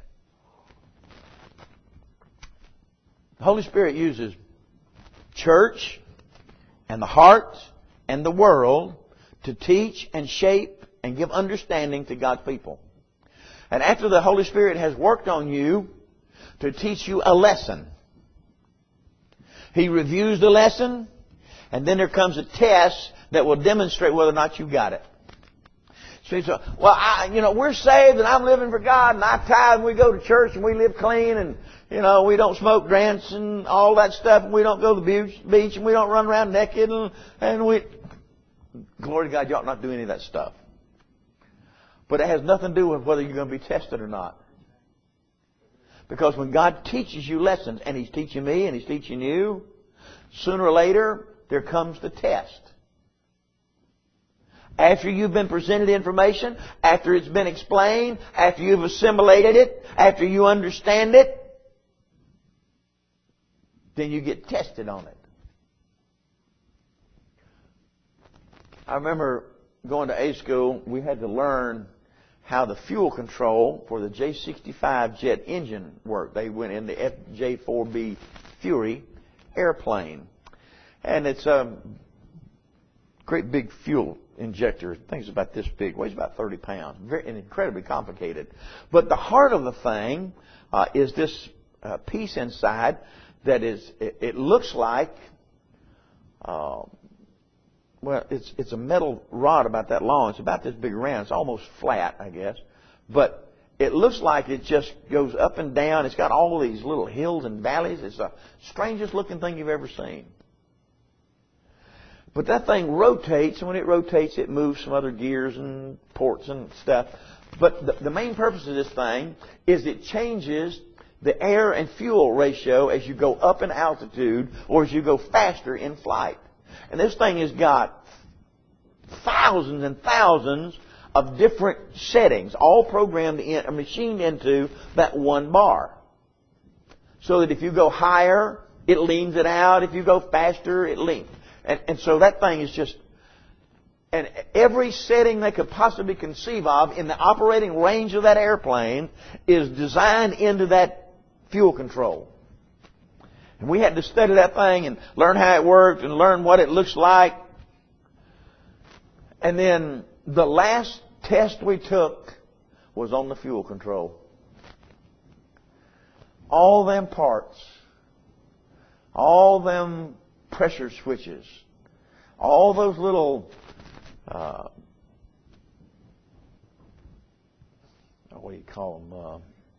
Holy Spirit uses church and the heart and the world to teach and shape and give understanding to God's people. And after the Holy Spirit has worked on you to teach you a lesson, He reviews the lesson, and then there comes a test that will demonstrate whether or not you got it. So, so well, I, you know, we're saved and I'm living for God and I tithe and we go to church and we live clean and, you know, we don't smoke, dance and all that stuff and we don't go to the beach and we don't run around naked and, and we... Glory to God, you ought not do any of that stuff. But it has nothing to do with whether you're going to be tested or not. Because when God teaches you lessons, and He's teaching me and He's teaching you, sooner or later, there comes the test. After you've been presented information, after it's been explained, after you've assimilated it, after you understand it, then you get tested on it. I remember going to A school, we had to learn how the fuel control for the J sixty-five jet engine worked. They went in the F J four B Fury airplane. And it's a great big fuel injector. The thing's about this big, weighs about thirty pounds. Very and incredibly complicated. But the heart of the thing uh, is this uh, piece inside that is, it, it looks like... Uh, Well, it's it's a metal rod about that long. It's about this big around. It's almost flat, I guess. But it looks like it just goes up and down. It's got all these little hills and valleys. It's the strangest looking thing you've ever seen. But that thing rotates, and when it rotates, it moves some other gears and ports and stuff. But the, the main purpose of this thing is it changes the air and fuel ratio as you go up in altitude or as you go faster in flight. And this thing has got thousands and thousands of different settings, all programmed in, or machined into that one bar. So that if you go higher, it leans it out. If you go faster, it leans. And, and so that thing is just... And every setting they could possibly conceive of in the operating range of that airplane is designed into that fuel control. And we had to study that thing and learn how it worked and learn what it looks like. And then the last test we took was on the fuel control. All them parts, all them pressure switches, all those little, uh, what do you call them, uh,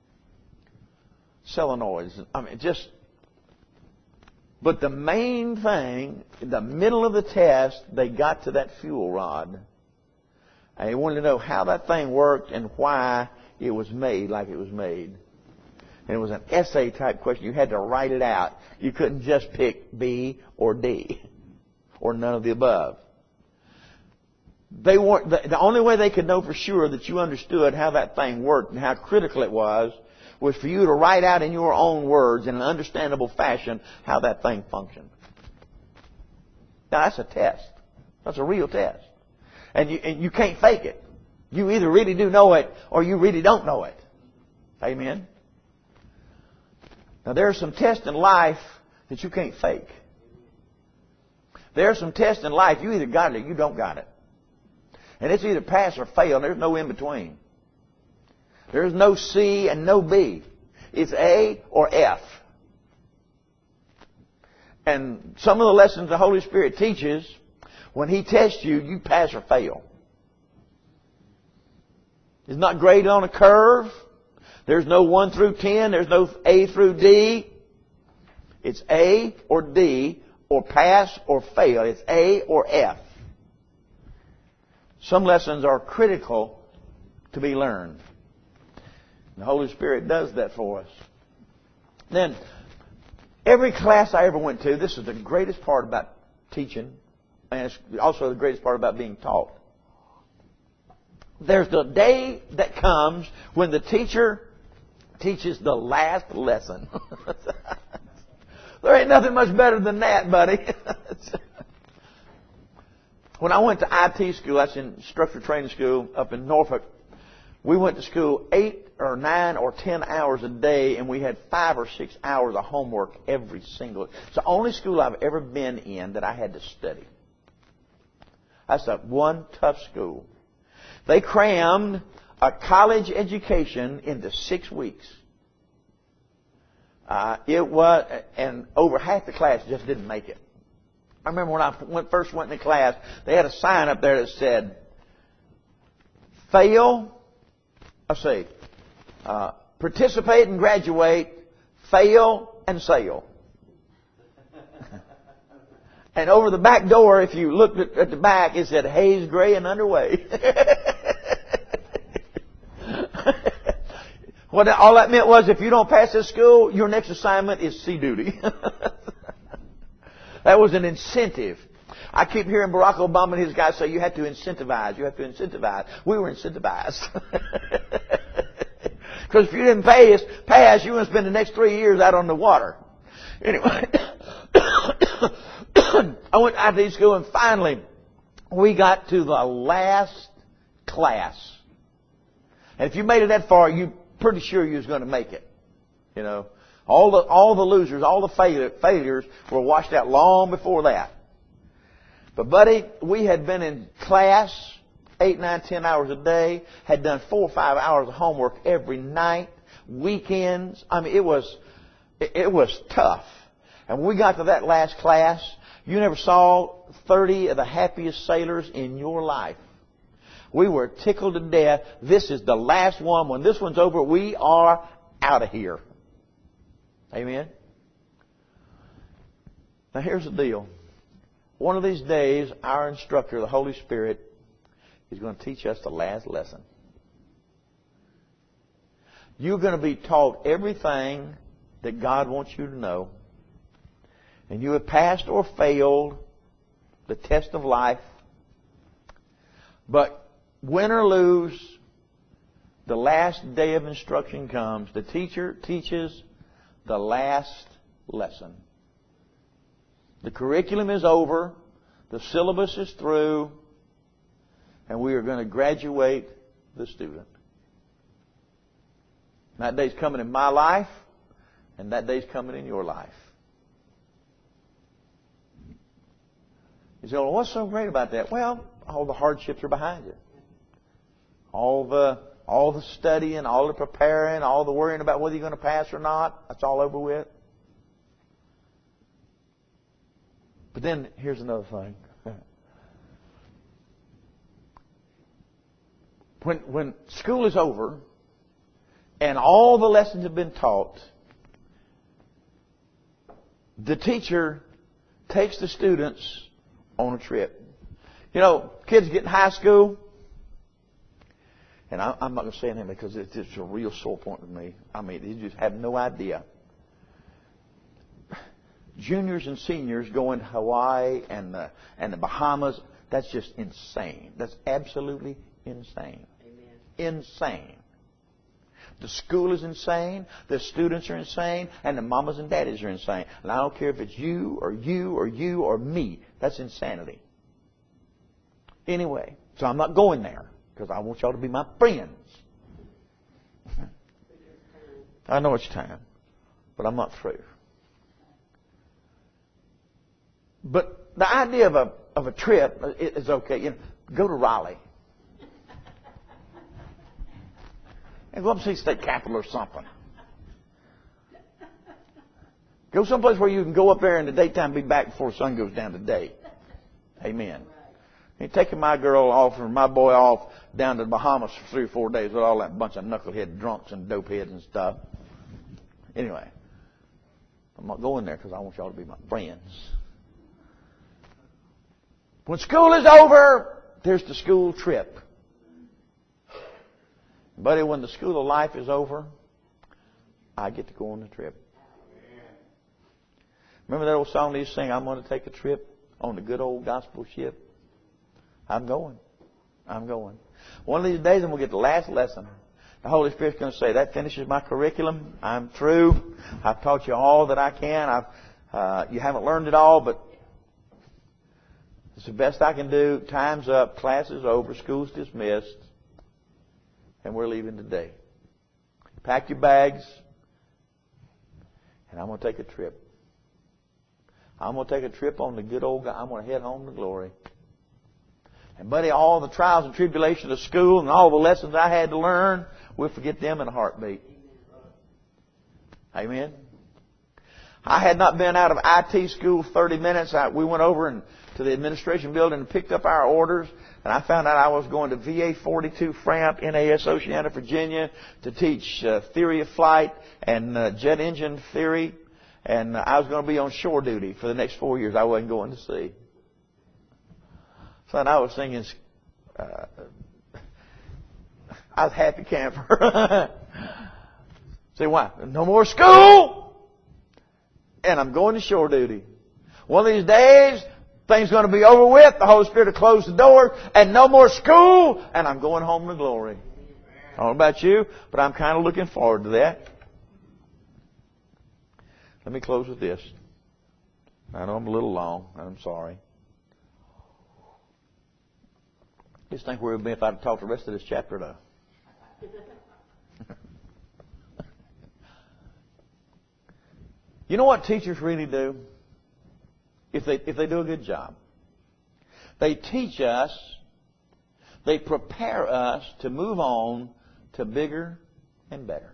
solenoids. I mean, just... But the main thing, in the middle of the test, they got to that fuel rod. And they wanted to know how that thing worked and why it was made like it was made. And it was an essay type question. You had to write it out. You couldn't just pick B or D or none of the above. They weren't, the, the only way they could know for sure that you understood how that thing worked and how critical it was was for you to write out in your own words in an understandable fashion how that thing functioned. Now that's a test. That's a real test. And you, and you can't fake it. You either really do know it or you really don't know it. Amen? Now there are some tests in life that you can't fake. There are some tests in life you either got it or you don't got it. And it's either pass or fail. There's no in between. There's no C and no B. It's A or F. And some of the lessons the Holy Spirit teaches, when He tests you, you pass or fail. It's not graded on a curve. There's no one through ten. There's no A through D. It's A or D or pass or fail. It's A or F. Some lessons are critical to be learned. The Holy Spirit does that for us. Then, Every class I ever went to, this is the greatest part about teaching, and it's also the greatest part about being taught. There's the day that comes when the teacher teaches the last lesson. There ain't nothing much better than that, buddy. When I went to I T school, that's instructor training school up in Norfolk, we went to school eight or nine or ten hours a day, and we had five or six hours of homework every single. It's the only school I've ever been in that I had to study. That's a one tough school. They crammed a college education into six weeks. Uh, it was, and over half the class just didn't make it. I remember when I went, first went into class, they had a sign up there that said, fail, I say, uh, participate and graduate, fail and sail. And over the back door, if you looked at, at the back, it said Hayes, Gray, and underway. What all that meant was, if you don't pass this school, your next assignment is sea duty. That was an incentive. I keep hearing Barack Obama and his guys say, you have to incentivize, you have to incentivize. We were incentivized. Because if you didn't pass, pass, you were going to spend the next three years out on the water. Anyway, I went to I T school, and finally, we got to the last class. And if you made it that far, you pretty sure you was going to make it. You know, all the all the losers, all the failure, failures were washed out long before that. But buddy, we had been in class eight, nine, ten hours a day, had done four or five hours of homework every night, weekends. I mean, it was it, it was tough. And when we got to that last class, you never saw thirty of the happiest sailors in your life. We were tickled to death. This is the last one. When this one's over, we are out of here. Amen? Now here's the deal. One of these days, our instructor, the Holy Spirit, is going to teach us the last lesson. You're going to be taught everything that God wants you to know. And you have passed or failed the test of life. But win or lose, the last day of instruction comes. The teacher teaches the last lesson. The curriculum is over. The syllabus is through. And we are going to graduate the student. That day's coming in my life, and that day's coming in your life. You say, well, what's so great about that? Well, all the hardships are behind you. All the all the studying, all the preparing, all the worrying about whether you're going to pass or not, that's all over with. But then here's another thing. When when school is over and all the lessons have been taught, the teacher takes the students on a trip. You know, kids get in high school, and I, I'm not going to say anything because it's just a real sore point with me. I mean, you just have no idea. Juniors and seniors going to Hawaii and the, and the Bahamas, that's just insane. That's absolutely insane. Amen. Insane. The school is insane, the students are insane, and the mamas and daddies are insane. And I don't care if it's you or you or you or me. That's insanity. Anyway, so I'm not going there because I want y'all to be my friends. I know it's time, but I'm not through. But the idea of a of a trip is okay. You know, go to Raleigh. And go up and see State Capitol or something. Go someplace where you can go up there in the daytime and be back before the sun goes down today. Amen. Ain't taking my girl off or my boy off down to the Bahamas for three or four days with all that bunch of knucklehead drunks and dopeheads and stuff. Anyway, I'm not going there because I want y'all to be my friends. When school is over, there's the school trip. Buddy, when the school of life is over, I get to go on the trip. Remember that old song they used to sing, I'm going to take a trip on the good old gospel ship? I'm going. I'm going. One of these days I'm going to get the last lesson. The Holy Spirit's going to say, that finishes my curriculum. I'm through. I've taught you all that I can. I've, uh, you haven't learned it all, but it's the best I can do. Time's up. Class is over. School's dismissed. And we're leaving today. Pack your bags. And I'm going to take a trip. I'm going to take a trip on the good old guy. I'm going to head home to glory. And buddy, all the trials and tribulations of school and all the lessons I had to learn, we'll forget them in a heartbeat. Amen. I had not been out of I T school thirty minutes. I, we went over and to the administration building and picked up our orders. And I found out I was going to V A forty-two Framp, N A S Oceana, Virginia, to teach uh, theory of flight and uh, jet engine theory. And uh, I was going to be on shore duty for the next four years. I wasn't going to sea. So I was thinking, uh, I was a happy camper. Say, why? No more school! And I'm going to shore duty. One of these days, things going to be over with. The Holy Spirit will close the door, and no more school, and I'm going home to glory. I don't know about you, but I'm kind of looking forward to that. Let me close with this. I know I'm a little long. I'm sorry. Just think where it would be if I'd talked the rest of this chapter though. You know what teachers really do? If they, if they do a good job. They teach us, they prepare us to move on to bigger and better.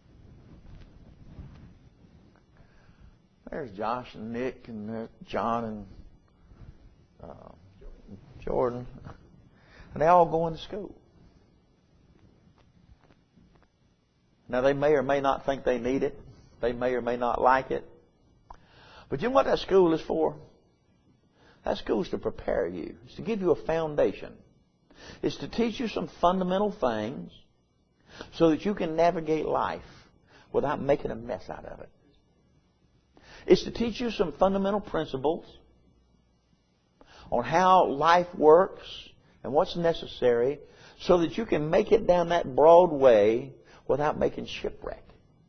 There's Josh and Nick and John and uh, Jordan. And they all go into school. Now, they may or may not think they need it. They may or may not like it. But you know what that school is for? That school is to prepare you. It's to give you a foundation. It's to teach you some fundamental things so that you can navigate life without making a mess out of it. It's to teach you some fundamental principles on how life works and what's necessary so that you can make it down that broad way without making shipwreck.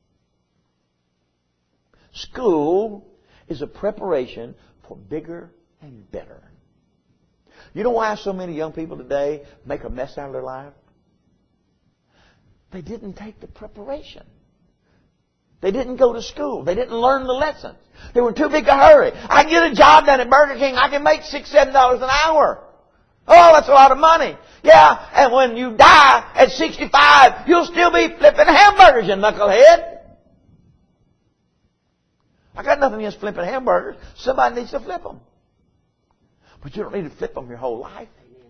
School is a preparation for bigger and better. You know why so many young people today make a mess out of their life? They didn't take the preparation. They didn't go to school. They didn't learn the lessons. They were too big to hurry. I can get a job done at Burger King. I can make six, seven dollars an hour. Oh, that's a lot of money. Yeah, and when you die at sixty-five, you'll still be flipping hamburgers, you knucklehead. I got nothing against flipping hamburgers. Somebody needs to flip them. But you don't need to flip them your whole life.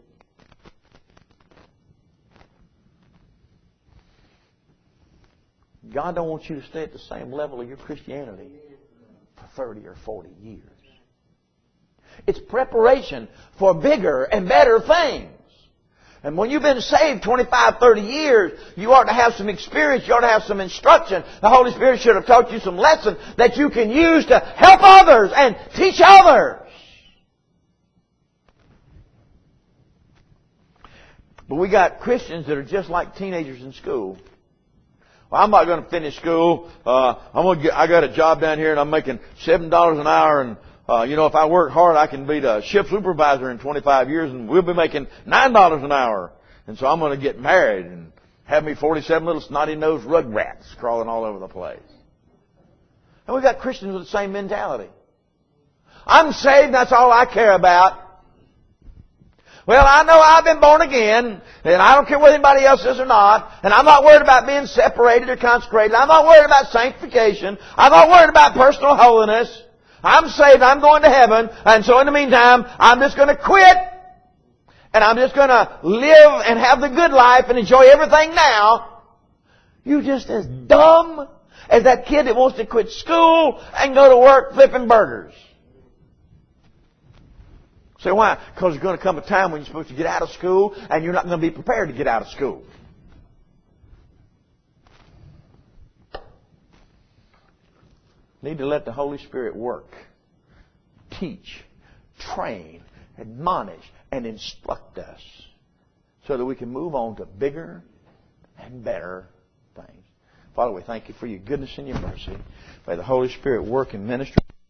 God don't want you to stay at the same level of your Christianity for thirty or forty years. It's preparation for bigger and better things. And when you've been saved twenty-five, thirty years, you ought to have some experience. You ought to have some instruction. The Holy Spirit should have taught you some lessons that you can use to help others and teach others. But we got Christians that are just like teenagers in school. Well, I'm not going to finish school. Uh, I'm going to get, I got a job down here and I'm making seven dollars an hour and Uh, you know, if I work hard, I can be the ship supervisor in twenty-five years and we'll be making nine dollars an hour. And so I'm going to get married and have me forty-seven little snotty-nosed rugrats crawling all over the place. And we've got Christians with the same mentality. I'm saved, that's all I care about. Well, I know I've been born again, and I don't care whether anybody else is or not, and I'm not worried about being separated or consecrated. I'm not worried about sanctification. I'm not worried about personal holiness. I'm saved, I'm going to heaven, and so in the meantime, I'm just going to quit, and I'm just going to live and have the good life and enjoy everything now. You're just as dumb as that kid that wants to quit school and go to work flipping burgers. Say, why? Because there's going to come a time when you're supposed to get out of school, and you're not going to be prepared to get out of school. Need to let the Holy Spirit work teach, train, admonish, and instruct us so that we can move on to bigger and better things. Father, we thank you for your goodness and your mercy. May the Holy Spirit work and minister.